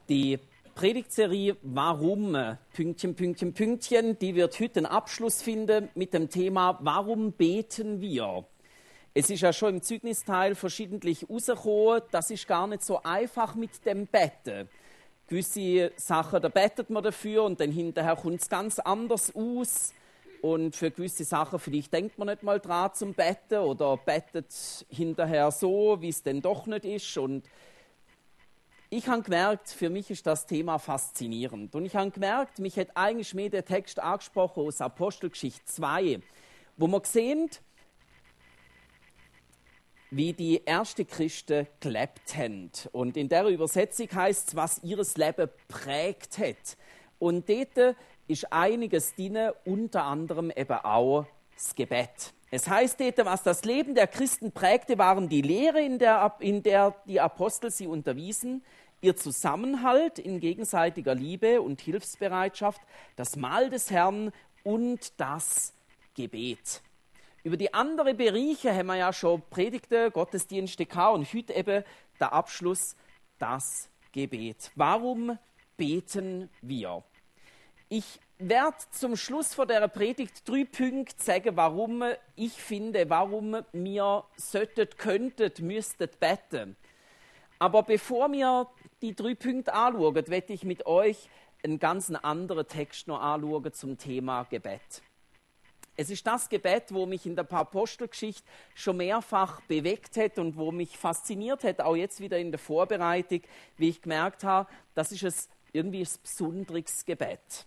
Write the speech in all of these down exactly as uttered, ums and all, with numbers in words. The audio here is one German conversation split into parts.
Die Predigtserie Warum, Pünktchen, Pünktchen, Pünktchen, die wird heute einen Abschluss finden mit dem Thema Warum beten wir? Es ist ja schon im Zeugnisteil verschiedentlich rausgekommen, das ist gar nicht so einfach mit dem Betten. Gewisse Sachen, da betet man dafür und dann hinterher kommt es ganz anders aus. Und für gewisse Sachen, vielleicht denkt man nicht mal dran zum Betten oder bettet hinterher so, wie es denn doch nicht ist. Und ich habe gemerkt, für mich ist das Thema faszinierend. Und ich habe gemerkt, mich hat eigentlich mehr der Text angesprochen aus Apostelgeschichte zwei, wo man sehen, wie die ersten Christen gelebt haben. Und in der Übersetzung heißt es, was ihres Leben prägt hat. Und dort ist einiges drin, unter anderem eben auch das Gebet. Es heißt dort, was das Leben der Christen prägte, waren die Lehre, in der, in der die Apostel sie unterwiesen, ihr Zusammenhalt in gegenseitiger Liebe und Hilfsbereitschaft, das Mahl des Herrn und das Gebet. Über die anderen Bereiche haben wir ja schon Predigten, Gottesdienste gehabt und heute eben der Abschluss, das Gebet. Warum beten wir? Ich werde zum Schluss von dieser Predigt drei Punkte sagen, warum ich finde, warum wir sollten, könnten, müssten beten. Aber bevor wir die drei Punkte anschauen, werde ich mit euch einen ganz anderen Text noch anschauen zum Thema Gebet. Es ist das Gebet, wo mich in der Apostelgeschichte schon mehrfach bewegt hat und wo mich fasziniert hat, auch jetzt wieder in der Vorbereitung, wie ich gemerkt habe, das ist ein, irgendwie ein besonderes Gebet.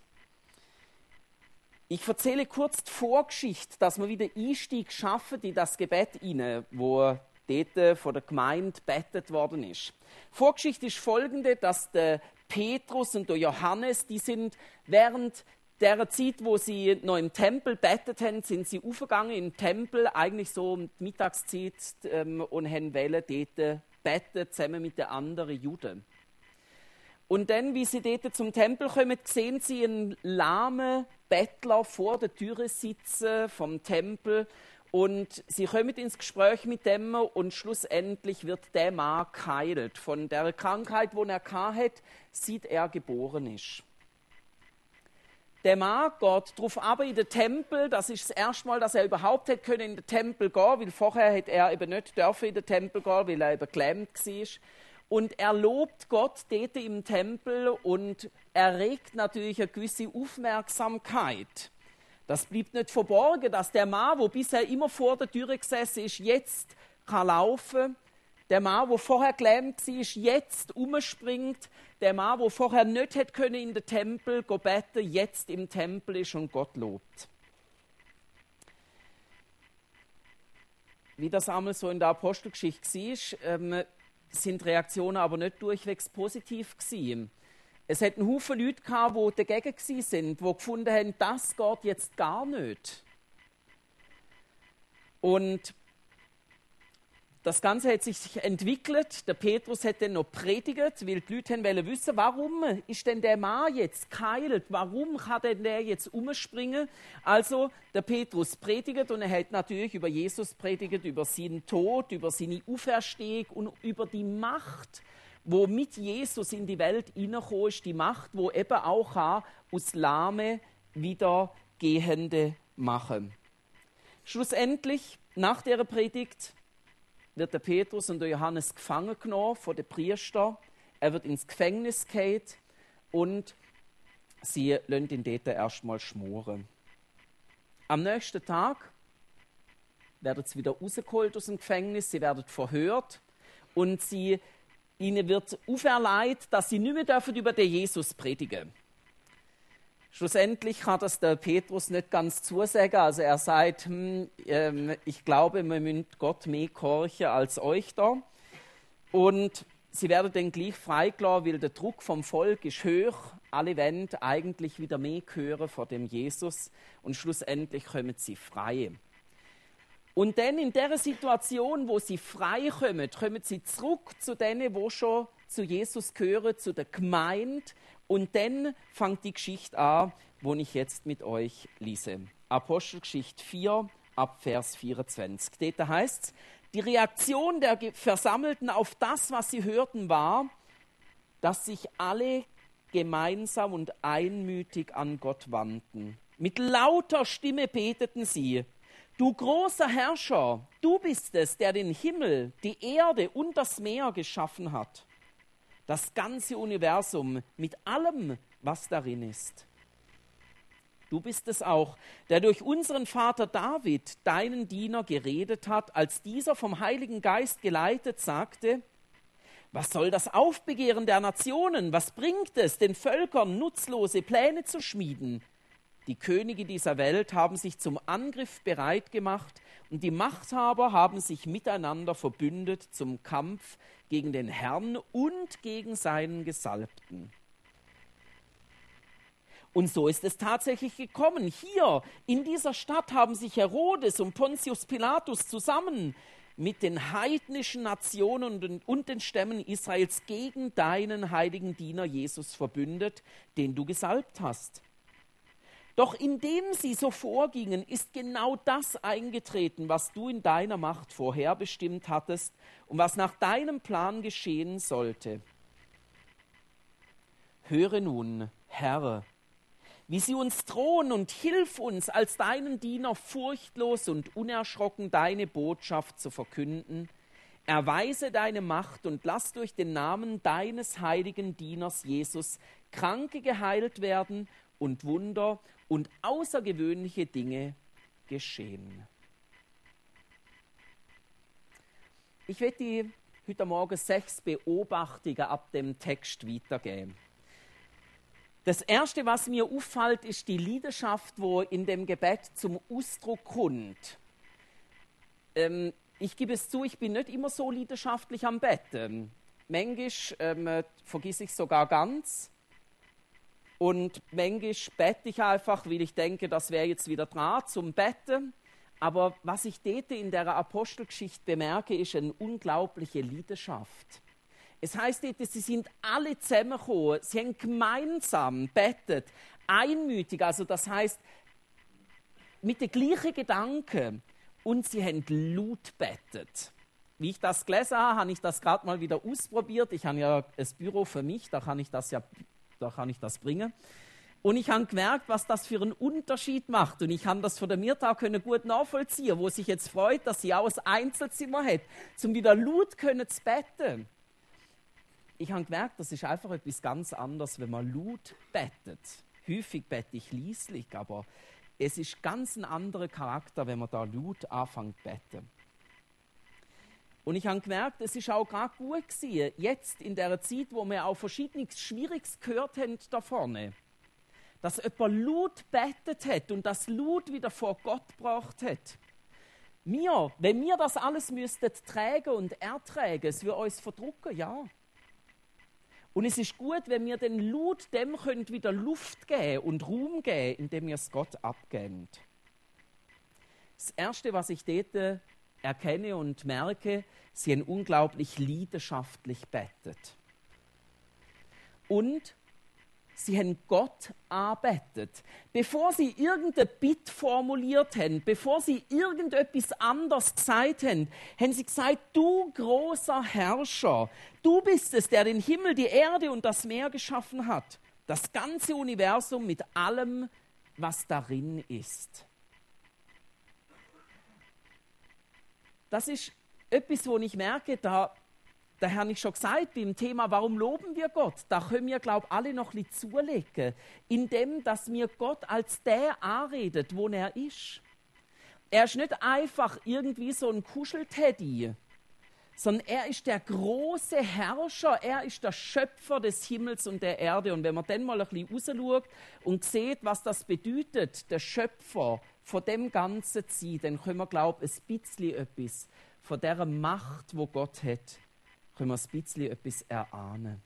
Ich erzähle kurz die Vorgeschichte, dass wir wieder Einstieg schaffen in das Gebet hinein, wo dort von der Gemeinde betet worden ist. Die Vorgeschichte ist folgende, dass der Petrus und der Johannes, die sind während der Zeit, wo sie noch im Tempel betet haben, sind sie aufgegangen im Tempel, eigentlich so um die Mittagszeit, ähm, und haben wollen dort beten, zusammen mit den anderen Juden. Und dann, wie sie dort zum Tempel kommen, sehen sie einen lahmen Bettler vor der Türe sitzen vom Tempel und sie kommen ins Gespräch mit dem und schlussendlich wird der Mann geheilt von der Krankheit, die er hatte, seit er geboren ist. Der Mann geht darauf ab in den Tempel, das ist das erste Mal, dass er überhaupt hätte können in den Tempel gehen, weil vorher hätte er eben nicht dürfen in den Tempel gehen, weil er eben gelähmt war. Und er lobt Gott dort im Tempel und erregt natürlich eine gewisse Aufmerksamkeit. Das bleibt nicht verborgen, dass der Mann, der bisher immer vor der Tür gesessen ist, jetzt kann laufen. Der Mann, der vorher gelähmt war, jetzt umspringt. Der Mann, der vorher nicht hätte können in den Tempel beten, jetzt im Tempel ist und Gott lobt. Wie das einmal so in der Apostelgeschichte war, ähm, sind die Reaktionen aber nicht durchwegs positiv gewesen. Es hat einen Haufen Leute gehabt, die dagegen waren, die gefunden haben, das geht jetzt gar nicht. Und das Ganze hat sich entwickelt. Der Petrus hat dann noch predigt, weil die Leute wollten wissen, warum ist denn der Mann jetzt geheilt? Warum kann denn der jetzt umspringen? Also der Petrus predigt und er hat natürlich über Jesus predigt, über seinen Tod, über seine Auferstehung und über die Macht, wo mit Jesus in die Welt hineingekommen ist, die Macht, wo eben auch kann, aus Lahme wieder Gehende machen. Schlussendlich, nach der Predigt, wird der Petrus und der Johannes gefangen genommen von den Priestern. Er wird ins Gefängnis gebracht und sie lassen ihn dort erstmal schmoren. Am nächsten Tag werden sie wieder rausgeholt aus dem Gefängnis, sie werden verhört und sie, ihnen wird auferlegt, dass sie nicht mehr dürfen über den Jesus predigen dürfen. Schlussendlich kann das der Petrus nicht ganz zusagen. Also er sagt, hm, ähm, ich glaube, wir müssen Gott mehr gehorchen als euch da. Und sie werden dann gleich freigelassen, weil der Druck vom Volk ist hoch. Alle wollen eigentlich wieder mehr hören von dem Jesus. Und schlussendlich kommen sie frei. Und dann in der Situation, wo sie frei kommen, kommen sie zurück zu denen, die schon zu Jesus gehören, zu der Gemeinde. Und dann fängt die Geschichte an, die ich jetzt mit euch lese. Apostelgeschichte vier, ab Vers vierundzwanzig. Dort heißt es, die Reaktion der Versammelten auf das, was sie hörten, war, dass sich alle gemeinsam und einmütig an Gott wandten. Mit lauter Stimme beteten sie: Du großer Herrscher, du bist es, der den Himmel, die Erde und das Meer geschaffen hat. Das ganze Universum mit allem, was darin ist. Du bist es auch, der durch unseren Vater David, deinen Diener, geredet hat, als dieser vom Heiligen Geist geleitet sagte: Was soll das Aufbegehren der Nationen? Was bringt es, den Völkern nutzlose Pläne zu schmieden? Die Könige dieser Welt haben sich zum Angriff bereit gemacht und die Machthaber haben sich miteinander verbündet zum Kampf gegen den Herrn und gegen seinen Gesalbten. Und so ist es tatsächlich gekommen. Hier in dieser Stadt haben sich Herodes und Pontius Pilatus zusammen mit den heidnischen Nationen und den Stämmen Israels gegen deinen heiligen Diener Jesus verbündet, den du gesalbt hast. Doch indem sie so vorgingen, ist genau das eingetreten, was du in deiner Macht vorherbestimmt hattest und was nach deinem Plan geschehen sollte. Höre nun, Herr, wie sie uns drohen und hilf uns, als deinen Diener furchtlos und unerschrocken deine Botschaft zu verkünden. Erweise deine Macht und lass durch den Namen deines heiligen Dieners Jesus Kranke geheilt werden und Wunder und außergewöhnliche Dinge geschehen. Ich werde die heute Morgen sechs Beobachtungen ab dem Text weitergeben. Das Erste, was mir auffällt, ist die Leidenschaft, wo in dem Gebet zum Ausdruck kommt. Ähm, ich gebe es zu, ich bin nicht immer so leidenschaftlich am Betten. Manchmal ähm, vergesse ich es sogar ganz. Und manchmal bete ich einfach, weil ich denke, das wäre jetzt wieder dran zum Betten. Aber was ich dort in der Apostelgeschichte bemerke, ist eine unglaubliche Leidenschaft. Es heisst dort, sie sind alle zusammengekommen, sie haben gemeinsam betet, einmütig, also das heisst mit den gleichen Gedanken, und sie haben laut betet. Wie ich das gelesen habe, habe ich das gerade mal wieder ausprobiert. Ich habe ja ein Büro für mich, da kann ich das ja da kann ich das bringen. Und ich habe gemerkt, was das für einen Unterschied macht. Und ich habe das von der Mirta können gut nachvollziehen, wo sich jetzt freut, dass sie auch ein Einzelzimmer hat, um wieder laut können zu beten. Ich habe gemerkt, das ist einfach etwas ganz anderes, wenn man laut betet. Häufig bete ich leislich, aber es ist ganz ein anderer Charakter, wenn man da laut anfängt zu beten. Und ich habe gemerkt, es ist auch gerade gut gewesen, jetzt in der Zeit, wo wir auch verschiedenes Schwieriges gehört haben da vorne, dass jemand laut betet hat und das laut wieder vor Gott gebracht hat. Wir, wenn wir das alles müssten tragen und ertragen, es würde uns verdrucken, ja. Und es ist gut, wenn wir den laut dem können wieder Luft geben und Raum geben, indem wir es Gott abgeben. Das Erste, was ich dort erkenne und merke, sie haben unglaublich leidenschaftlich betet. Und sie haben Gott anbetet. Bevor sie irgendein Bitt formuliert haben, bevor sie irgendetwas anderes gesagt haben, haben sie gesagt: Du großer Herrscher, du bist es, der den Himmel, die Erde und das Meer geschaffen hat. Das ganze Universum mit allem, was darin ist. Das ist etwas, wo ich merke, da, da habe ich schon gesagt, beim Thema, warum loben wir Gott? Da können wir, glaube ich, alle noch ein bisschen zulegen, indem dass wir Gott als der anredet, wo er ist. Er ist nicht einfach irgendwie so ein Kuschelteddy, sondern er ist der große Herrscher, er ist der Schöpfer des Himmels und der Erde. Und wenn man dann mal ein bisschen rausschaut und sieht, was das bedeutet, der Schöpfer von dem Ganzen zieht, dann können wir, glaube ich, ein bisschen etwas von dieser Macht, wo Gott hat, können wir ein bisschen etwas erahnen.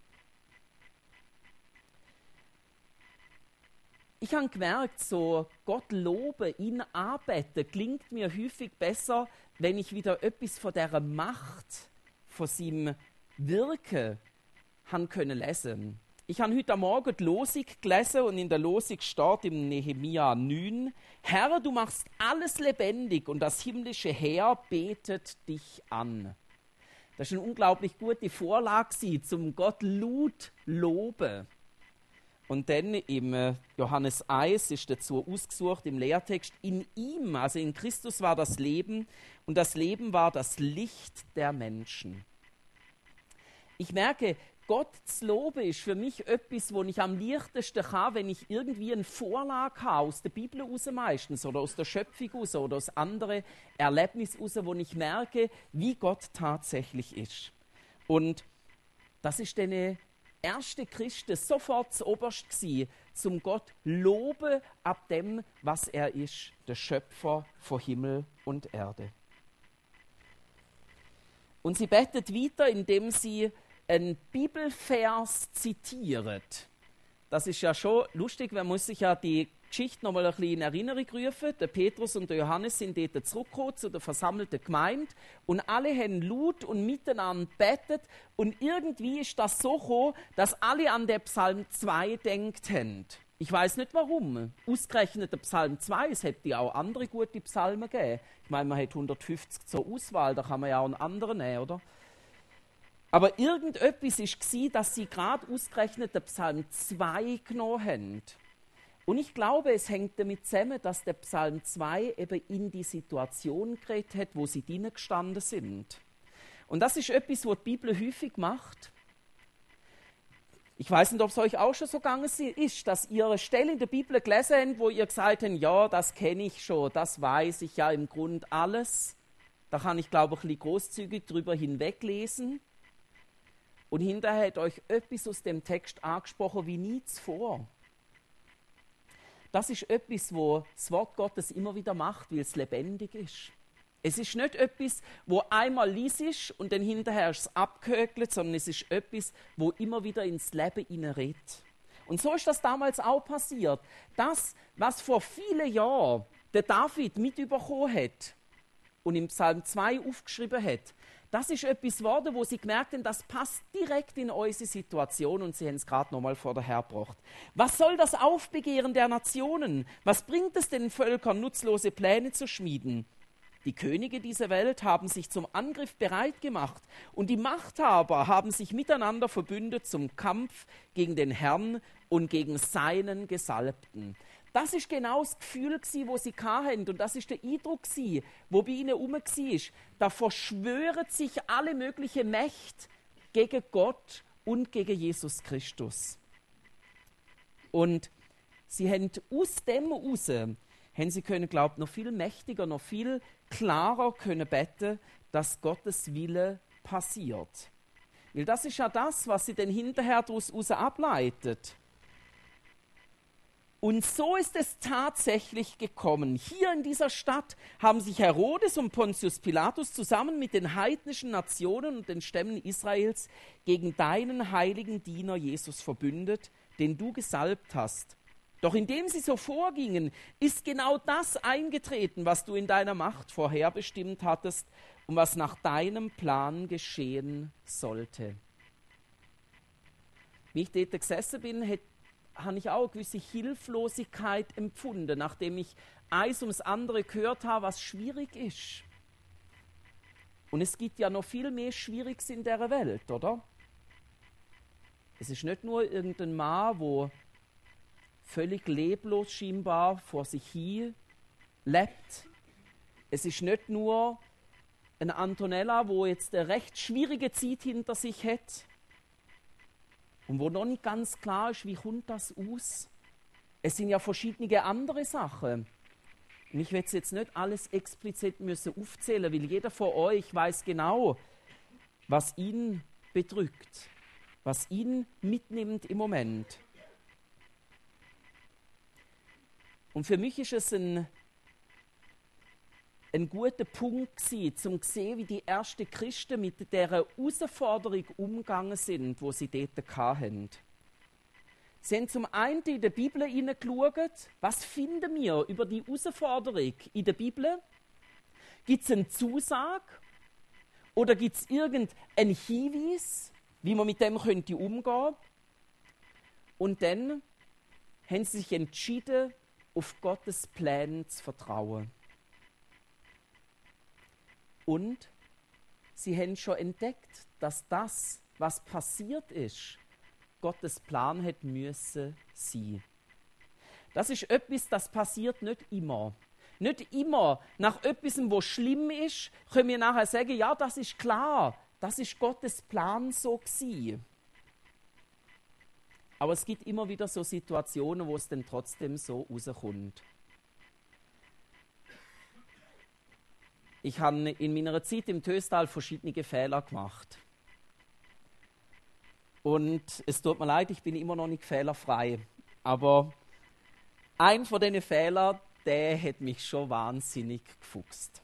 Ich habe gemerkt, so Gott loben, ihn anbeten, klingt mir häufig besser, wenn ich wieder etwas von dieser Macht, von seinem Wirken haben können lesen. Ich habe heute Morgen die Losung gelesen und in der Losung steht im Nehemia neun: Herr, du machst alles lebendig und das himmlische Heer betet dich an. Das war eine unglaublich gute Vorlage, zum Gott laut loben. Und dann im Johannes eins ist dazu ausgesucht im Lehrtext, in ihm, also in Christus war das Leben und das Leben war das Licht der Menschen. Ich merke, Gott zu loben ist für mich etwas, wo ich am leichtesten kann, wenn ich irgendwie eine Vorlage habe, aus der Bibel raus meistens oder aus der Schöpfung raus oder aus anderen Erlebnissen raus, wo ich merke, wie Gott tatsächlich ist. Und das ist den ersten Christen sofort zuoberst gsi, zum Gott loben ab dem, was er ist, der Schöpfer von Himmel und Erde. Und sie betet weiter, indem sie einen Bibelvers zitiert. Das ist ja schon lustig, man muss sich ja die Geschichte noch mal ein bisschen in Erinnerung rufen. Der Petrus und der Johannes sind dort zurückgekommen zu der versammelten Gemeinde und alle haben laut und miteinander betet und irgendwie ist das so gekommen, dass alle an den Psalm zwei gedacht haben. Ich weiß nicht warum. Ausgerechnet der Psalm zwei, es hätte ja auch andere gute Psalmen gegeben. Ich meine, man hat hundertfünfzig zur Auswahl, da kann man ja auch einen anderen nehmen, oder? Aber irgendetwas war, dass sie gerade ausgerechnet den Psalm zwei genommen haben. Und ich glaube, es hängt damit zusammen, dass der Psalm zwei eben in die Situation geredet hat, wo sie drinnen gestanden sind. Und das ist etwas, was die Bibel häufig macht. Ich weiß nicht, ob es euch auch schon so gegangen ist, dass ihr eine Stelle in der Bibel gelesen habt, wo ihr gesagt habt, ja, das kenne ich schon, das weiß ich ja im Grunde alles. Da kann ich, glaube ich, ein bisschen großzügig drüber hinweglesen. Und hinterher hat euch etwas aus dem Text angesprochen wie nie zuvor. Das ist etwas, wo das Wort Gottes immer wieder macht, weil es lebendig ist. Es ist nicht etwas, wo einmal lies ist und dann hinterher ist es abgehökelt, sondern es ist etwas, wo immer wieder ins Leben hineinredet. Und so ist das damals auch passiert. Das, was vor vielen Jahren der David mitbekommen hat und im Psalm zwei aufgeschrieben hat, das ist etwas geworden, wo sie gemerkt haben, das passt direkt in unsere Situation und sie haben es gerade nochmal vor der Herr gebracht. Was soll das Aufbegehren der Nationen? Was bringt es den Völkern, nutzlose Pläne zu schmieden? Die Könige dieser Welt haben sich zum Angriff bereit gemacht und die Machthaber haben sich miteinander verbündet zum Kampf gegen den Herrn und gegen seinen Gesalbten. Das ist genau das Gefühl, das sie hatten und das ist der Eindruck, der bei ihnen herum war. Da verschwören sich alle möglichen Mächte gegen Gott und gegen Jesus Christus. Und sie haben aus dem heraus, haben sie können, glaube ich, noch viel mächtiger, noch viel klarer können beten, dass Gottes Wille passiert. Weil das ist ja das, was sie dann hinterher daraus ableitet. Und so ist es tatsächlich gekommen. Hier in dieser Stadt haben sich Herodes und Pontius Pilatus zusammen mit den heidnischen Nationen und den Stämmen Israels gegen deinen heiligen Diener Jesus verbündet, den du gesalbt hast. Doch indem sie so vorgingen, ist genau das eingetreten, was du in deiner Macht vorherbestimmt hattest und was nach deinem Plan geschehen sollte. Wie ich dort gesessen bin, hätte habe ich auch eine gewisse Hilflosigkeit empfunden, nachdem ich eins ums andere gehört habe, was schwierig ist. Und es gibt ja noch viel mehr Schwieriges in der Welt, oder? Es ist nicht nur irgendein Mann, wo völlig leblos scheinbar vor sich hin lebt. Es ist nicht nur eine Antonella, wo jetzt eine recht schwierige Zeit hinter sich hat. Und wo noch nicht ganz klar ist, wie kommt das aus? Es sind ja verschiedene andere Sachen. Und ich werde jetzt nicht alles explizit müssen aufzählen, weil jeder von euch weiß genau, was ihn bedrückt, was ihn mitnimmt im Moment. Und für mich ist es ein, ein guter Punkt gewesen, um zu sehen, wie die ersten Christen mit dieser Herausforderung umgegangen sind, wo sie dort hatten. Sie haben zum einen in der Bibel hineingeschaut, was finden wir über die Herausforderung in der Bibel? Gibt es eine Zusage oder gibt es irgendeinen Hinweis, wie man mit dem könnte umgehen? Und dann haben sie sich entschieden, auf Gottes Pläne zu vertrauen. Und sie haben schon entdeckt, dass das, was passiert ist, Gottes Plan hätte müssen sein. Das ist etwas, das passiert nicht immer. Nicht immer nach etwas, was schlimm ist, können wir nachher sagen, ja, das ist klar, das ist Gottes Plan so gewesen. Aber es gibt immer wieder so Situationen, wo es dann trotzdem so rauskommt. Ich habe in meiner Zeit im Töstal verschiedene Fehler gemacht. Und es tut mir leid, ich bin immer noch nicht fehlerfrei. Aber ein von diesen Fehlern, der hat mich schon wahnsinnig gefuchst.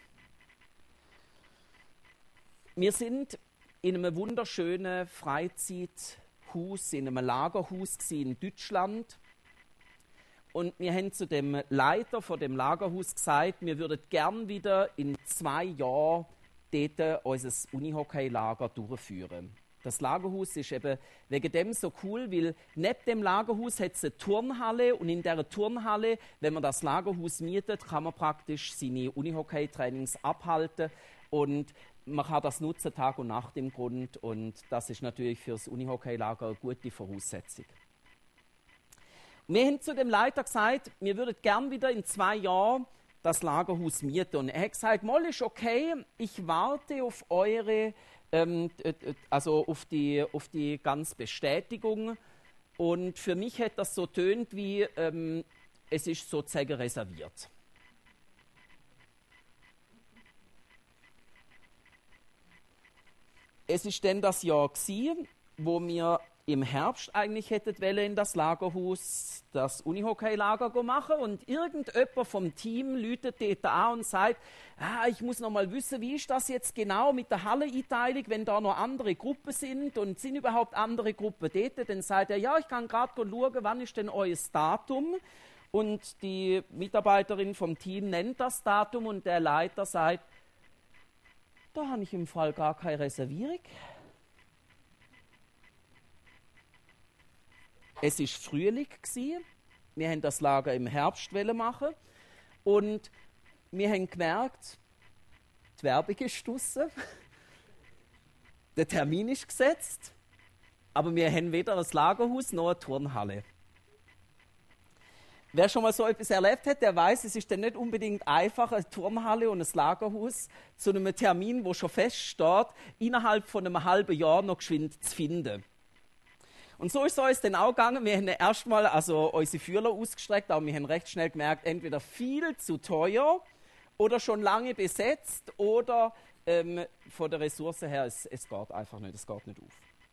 Wir sind in einem wunderschönen Freizeithaus, in einem Lagerhaus in Deutschland. Und wir haben zu dem Leiter von dem Lagerhaus gesagt, wir würden gern wieder in zwei Jahren dort unser Unihockey-Lager durchführen. Das Lagerhaus ist eben wegen dem so cool, weil neben dem Lagerhaus hat es eine Turnhalle und in dieser Turnhalle, wenn man das Lagerhaus mietet, kann man praktisch seine Unihockey-Trainings abhalten und man kann das nutzen Tag und Nacht im Grund und das ist natürlich für das Unihockey-Lager eine gute Voraussetzung. Wir haben zu dem Leiter gesagt, wir würden gern wieder in zwei Jahren das Lagerhaus mieten. Und er hat gesagt, Moll ist okay, ich warte auf eure, ähm, also auf die, auf die ganze Bestätigung. Und für mich hat das so tönt wie, ähm, es ist sozusagen reserviert. Es ist dann das Jahr gewesen, wo wir im Herbst eigentlich hätten wollen in das Lagerhaus das Unihockey-Lager machen und irgendjemand vom Team läutet dort an und sagt, ah, ich muss noch mal wissen, wie ist das jetzt genau mit der Halleneinteilung, wenn da noch andere Gruppen sind und sind überhaupt andere Gruppen dort, dann sagt er, ja, ich kann gerade schauen, wann ist denn euer Datum und die Mitarbeiterin vom Team nennt das Datum und der Leiter sagt, da habe ich im Fall gar keine Reservierung. Es war Frühling, wir haben das Lager im Herbst machen und wir haben gemerkt, die Werbung ist draussen, der Termin ist gesetzt, aber wir haben weder ein Lagerhaus noch eine Turnhalle. Wer schon mal so etwas erlebt hat, der weiß, es ist dann nicht unbedingt einfach, eine Turnhalle und ein Lagerhaus zu einem Termin, wo schon feststeht, innerhalb von einem halben Jahr noch geschwind zu finden. Und so ist es uns dann auch gegangen. Wir haben erstmal also unsere Fühler ausgestreckt, aber wir haben recht schnell gemerkt, entweder viel zu teuer oder schon lange besetzt oder ähm, von der Ressource her, es, es geht einfach nicht, es geht nicht auf.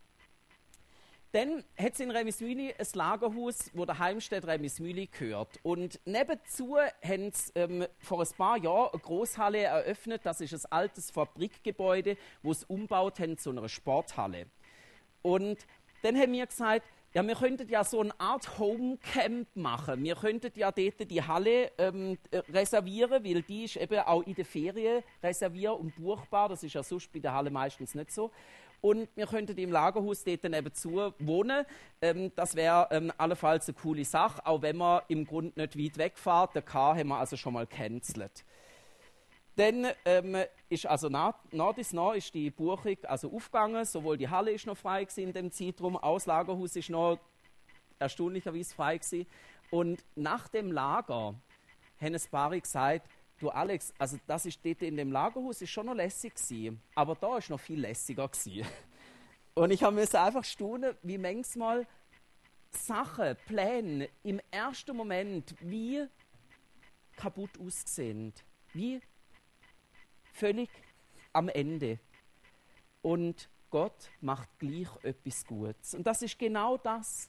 Dann hat es in Remismühli ein Lagerhaus, wo der Heimstätte Remismühli gehört. Und nebenzu haben sie ähm, vor ein paar Jahren eine Großhalle eröffnet. Das ist ein altes Fabrikgebäude, wo sie umgebaut haben zu einer Sporthalle. Und dann haben wir gesagt, ja, wir könnten ja so eine Art Homecamp machen. Wir könnten ja dort die Halle ähm, reservieren, weil die ist eben auch in den Ferien reserviert und buchbar. Das ist ja sonst bei der Halle meistens nicht so. Und wir könnten im Lagerhaus dort nebenzu wohnen. Ähm, das wäre ähm, allenfalls eine coole Sache, auch wenn man im Grunde nicht weit wegfährt. Den K haben wir also schon mal gecancelt. Dann ähm, ist also nach, nach dies nach ist die Buchung also aufgegangen. Sowohl die Halle ist noch frei gewesen in dem Zeitraum, auch das Lagerhaus ist noch erstaunlicherweise frei gewesen. Und nach dem Lager haben ein paar gesagt, du Alex, also das ist dort in dem Lagerhaus ist schon noch lässig gewesen, aber da ist noch viel lässiger gewesen. Und ich habe mir einfach staunen, wie manchmal Sachen, Pläne im ersten Moment wie kaputt aussehen, wie völlig am Ende. Und Gott macht gleich etwas Gutes. Und das ist genau das,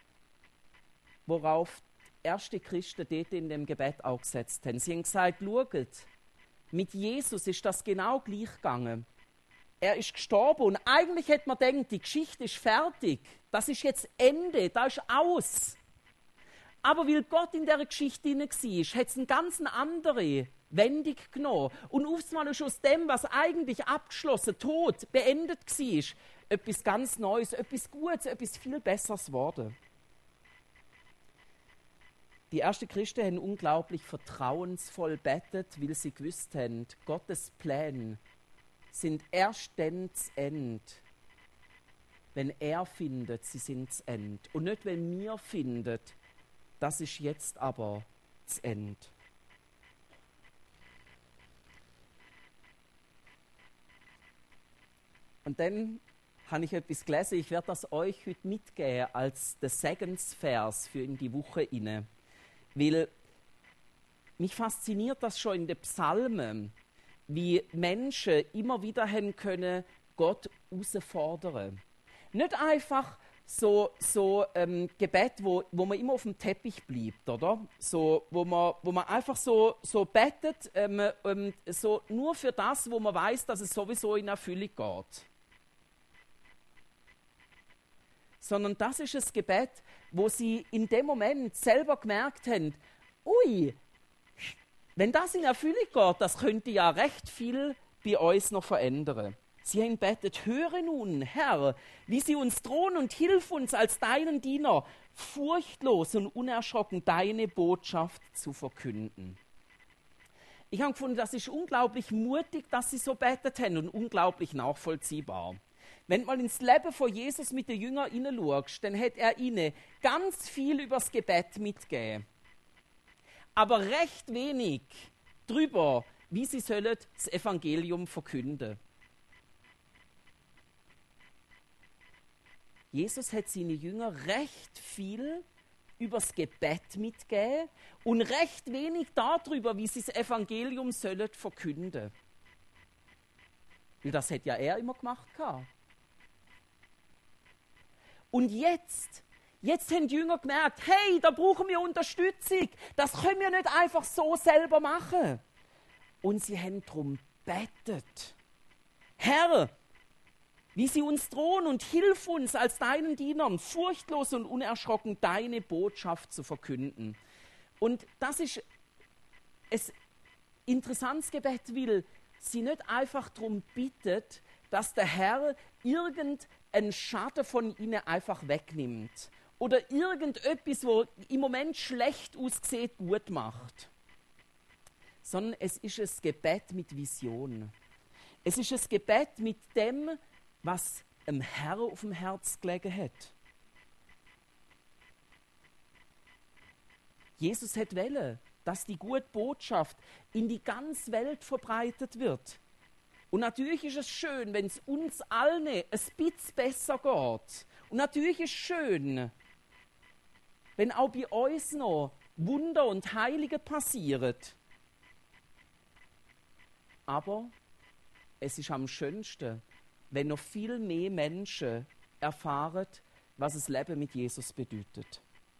worauf die ersten Christen dort in dem Gebet auch gesetzt haben. Sie haben gesagt, schaut, mit Jesus ist das genau gleich gegangen. Er ist gestorben und eigentlich hätte man gedacht, die Geschichte ist fertig. Das ist jetzt Ende, das ist aus. Aber weil Gott in dieser Geschichte drin war, hat es eine ganz andere Wendung genommen. Und aufs ist aus dem, was eigentlich abgeschlossen, tot, beendet war, etwas ganz Neues, etwas Gutes, etwas viel Besseres geworden. Die ersten Christen haben unglaublich vertrauensvoll betet, weil sie gewusst haben, Gottes Pläne sind erst dann zu Ende, wenn er findet, sie sind zu Ende. Und nicht, wenn wir findet, das ist jetzt aber zu Ende. Und dann habe ich etwas gelesen, ich werde das euch heute mitgeben als den Segensvers für in die Woche inne. Weil mich fasziniert das schon in den Psalmen, wie Menschen immer wieder haben können, Gott herausfordern. Nicht einfach so, so ähm, Gebet, wo, wo man immer auf dem Teppich bleibt, oder? So, wo, man, wo man einfach so, so betet, ähm, ähm, so nur für das, wo man weiß, dass es sowieso in Erfüllung geht. Sondern das ist ein Gebet, wo sie in dem Moment selber gemerkt haben, ui, wenn das in Erfüllung geht, das könnte ja recht viel bei uns noch verändern. Sie haben betet, höre nun, Herr, wie sie uns drohen und hilf uns als deinen Diener, furchtlos und unerschrocken deine Botschaft zu verkünden. Ich habe gefunden, das ist unglaublich mutig, dass sie so betet haben und unglaublich nachvollziehbar. Wenn du mal ins Leben von Jesus mit den Jüngern hineinschaust, dann hat er ihnen ganz viel über das Gebet mitgegeben. Aber recht wenig darüber, wie sie sollen das Evangelium verkünden. Jesus hat seinen Jüngern recht viel über das Gebet mitgegeben und recht wenig darüber, wie sie das Evangelium sollen verkünden. Weil das hat ja er immer gemacht. Und jetzt, jetzt haben die Jünger gemerkt, hey, da brauchen wir Unterstützung. Das können wir nicht einfach so selber machen. Und sie haben darum gebetet. Herr, wie sie uns drohen und hilf uns als deinen Dienern, furchtlos und unerschrocken deine Botschaft zu verkünden. Und das ist ein interessantes Gebet, weil sie nicht einfach darum bittet, dass der Herr irgendeinen Schaden von ihnen einfach wegnimmt oder irgendetwas, wo im Moment schlecht aussieht, gut macht. Sondern es ist ein Gebet mit Vision. Es ist ein Gebet mit dem, was dem Herrn auf dem Herz gelegen hat. Jesus hat wollen, dass die gute Botschaft in die ganze Welt verbreitet wird. Und natürlich ist es schön, wenn es uns allen ein bisschen besser geht. Und natürlich ist es schön, wenn auch bei uns noch Wunder und Heilige passieren. Aber es ist am schönsten, wenn noch viel mehr Menschen erfahren, was das Leben mit Jesus bedeutet.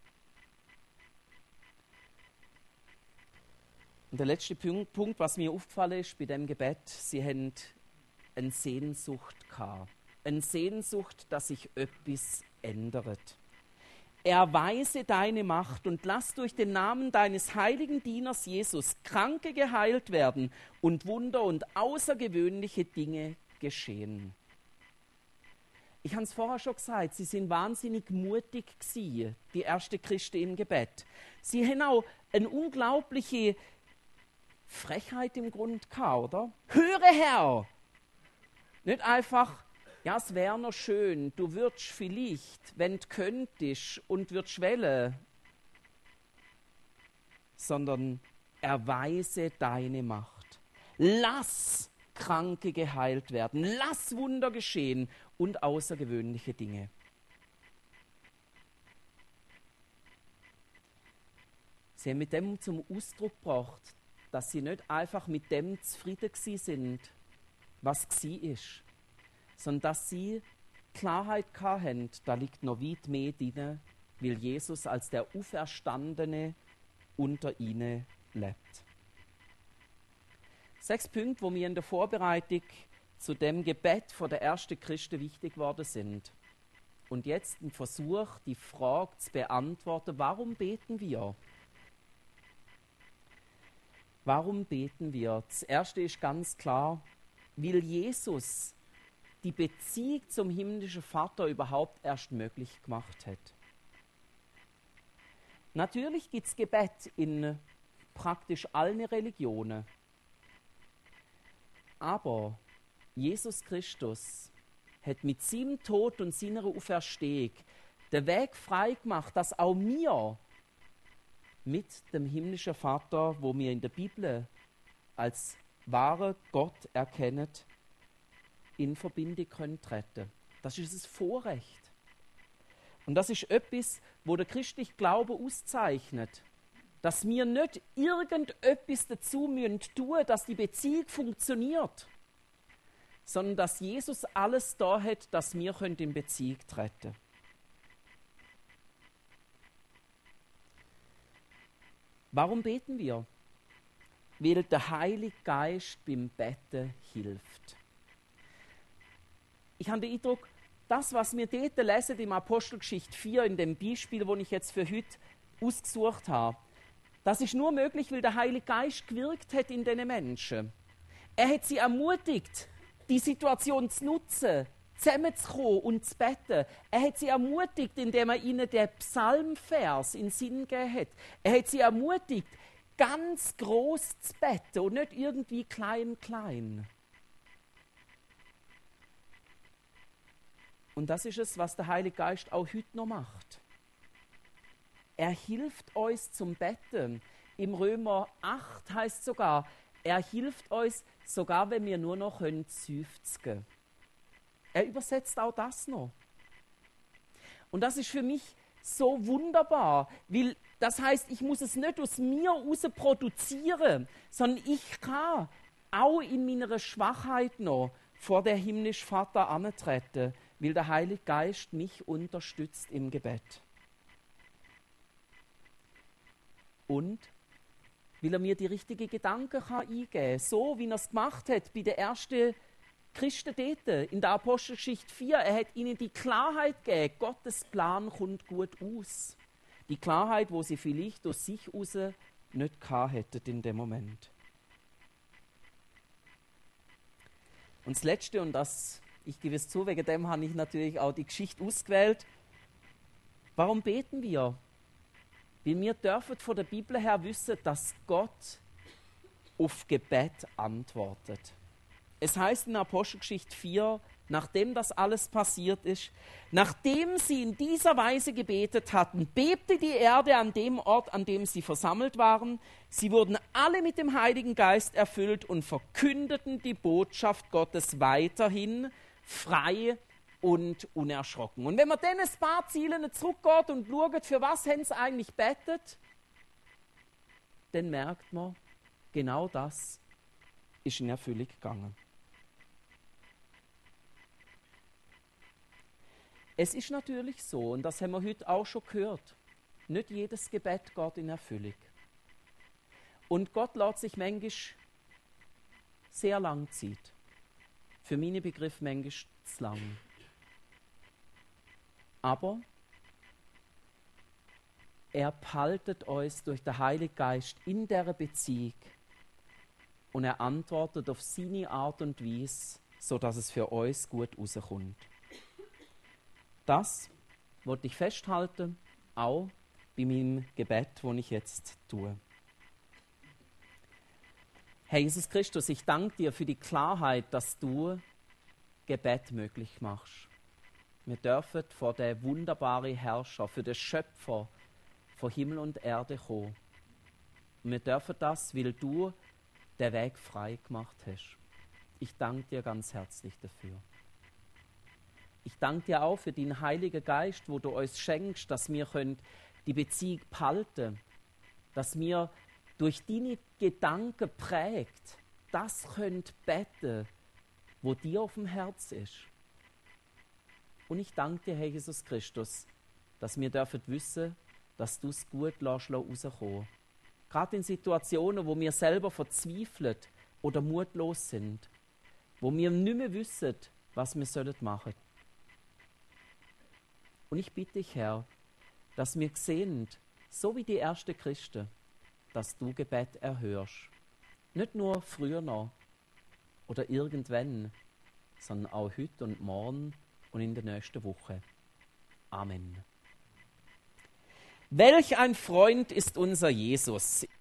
Und der letzte Punkt, was mir aufgefallen ist bei dem Gebet, sie haben eine Sehnsucht gehabt. Eine Sehnsucht, dass sich etwas ändert. Erweise deine Macht und lass durch den Namen deines heiligen Dieners Jesus Kranke geheilt werden und Wunder und außergewöhnliche Dinge geschehen. Ich habe es vorher schon gesagt, sie sind wahnsinnig mutig gewesen, die ersten Christen im Gebet. Sie haben auch eine unglaubliche Frechheit im Grund gehabt, oder? Höre, Herr! Nicht einfach, ja, es wäre noch schön, du würdest vielleicht, wenn du könntest und würdest wollen, sondern erweise deine Macht. Lass Kranke geheilt werden, lass Wunder geschehen und außergewöhnliche Dinge. Sie haben mit dem zum Ausdruck gebracht, dass sie nicht einfach mit dem zufrieden gewesen sind, was gsi ist, sondern dass sie Klarheit hatten, da liegt noch weit mehr drin, weil Jesus als der Auferstandene unter ihnen lebt. Sechs Punkte, wo mir in der Vorbereitung zu dem Gebet von der ersten Christen wichtig geworden sind. Und jetzt ein Versuch, die Frage zu beantworten, warum beten wir? Warum beten wir? Das Erste ist ganz klar, weil Jesus die Beziehung zum himmlischen Vater überhaupt erst möglich gemacht hat. Natürlich gibt es Gebet in praktisch allen Religionen. Aber Jesus Christus hat mit seinem Tod und seiner Auferstehung den Weg frei gemacht, dass auch wir mit dem himmlischen Vater, wo wir in der Bibel als wahren Gott erkennen, in Verbindung können treten. Das ist ein Vorrecht. Und das ist etwas, wo der christliche Glaube auszeichnet. Dass wir nicht irgendetwas dazu müssen tun, dass die Beziehung funktioniert, sondern dass Jesus alles da hat, dass wir in Beziehung treten können. Warum beten wir? Weil der Heilige Geist beim Beten hilft. Ich habe den Eindruck, das, was wir dort lesen im Apostelgeschichte vier, in dem Beispiel, das ich jetzt für heute ausgesucht habe, das ist nur möglich, weil der Heilige Geist gewirkt hat in diesen Menschen. Er hat sie ermutigt, die Situation zu nutzen, zusammenzukommen und zu beten. Er hat sie ermutigt, indem er ihnen den Psalmvers in den Sinn gegeben hat. Er hat sie ermutigt, ganz groß zu beten und nicht irgendwie klein, klein. Und das ist es, was der Heilige Geist auch heute noch macht. Er hilft uns zum Betten. Im Römer acht heißt es sogar, er hilft uns, sogar wenn wir nur noch seufzen können. Er übersetzt auch das noch. Und das ist für mich so wunderbar, weil das heißt, ich muss es nicht aus mir heraus produzieren, sondern ich kann auch in meiner Schwachheit noch vor der himmlische Vater antreten, weil der Heilige Geist mich unterstützt im Gebet. Und weil er mir die richtigen Gedanken kann eingeben kann, so wie er es gemacht hat bei den ersten Christen dort, in der Apostelgeschichte vier. Er hat ihnen die Klarheit gegeben, Gottes Plan kommt gut aus. Die Klarheit, wo sie vielleicht aus sich heraus nicht gehabt hätten in dem Moment. Und das Letzte, und das, ich gebe es zu, wegen dem habe ich natürlich auch die Geschichte ausgewählt. Warum beten wir? Weil wir dürfen von der Bibel her wissen, dass Gott auf Gebet antwortet. Es heißt in Apostelgeschichte vier, nachdem das alles passiert ist, nachdem sie in dieser Weise gebetet hatten, bebte die Erde an dem Ort, an dem sie versammelt waren. Sie wurden alle mit dem Heiligen Geist erfüllt und verkündeten die Botschaft Gottes weiterhin frei und unerschrocken. Und wenn man dann ein paar Ziele zurückgeht und schaut, für was haben sie eigentlich betet, dann merkt man, genau das ist in Erfüllung gegangen. Es ist natürlich so, und das haben wir heute auch schon gehört, nicht jedes Gebet geht in Erfüllung. Und Gott lässt sich manchmal sehr lang Zeit. Für meine Begriffe manchmal zu lang. Aber er behaltet uns durch den Heiligen Geist in dieser Beziehung und er antwortet auf seine Art und Weise, sodass es für uns gut rauskommt. Das wollte ich festhalten, auch bei meinem Gebet, das ich jetzt tue. Herr Jesus Christus, ich danke dir für die Klarheit, dass du Gebet möglich machst. Wir dürfen vor den wunderbaren Herrscher, für den Schöpfer von Himmel und Erde kommen. Und wir dürfen das, weil du den Weg frei gemacht hast. Ich danke dir ganz herzlich dafür. Ich danke dir auch für den Heiligen Geist, wo du uns schenkst, dass wir die Beziehung behalten können, dass wir durch deine Gedanken prägt, das können beten, wo dir auf dem Herz ist. Und ich danke dir, Herr Jesus Christus, dass wir dürfen wissen, dass du es gut rauskommen lässt. Gerade in Situationen, wo wir selber verzweifelt oder mutlos sind, wo wir nicht mehr wissen, was wir machen sollen. Und ich bitte dich, Herr, dass wir sehen, so wie die ersten Christen, dass du Gebet erhörst. Nicht nur früher noch oder irgendwann, sondern auch heute und morgen und in der nächsten Woche. Amen. Welch ein Freund ist unser Jesus.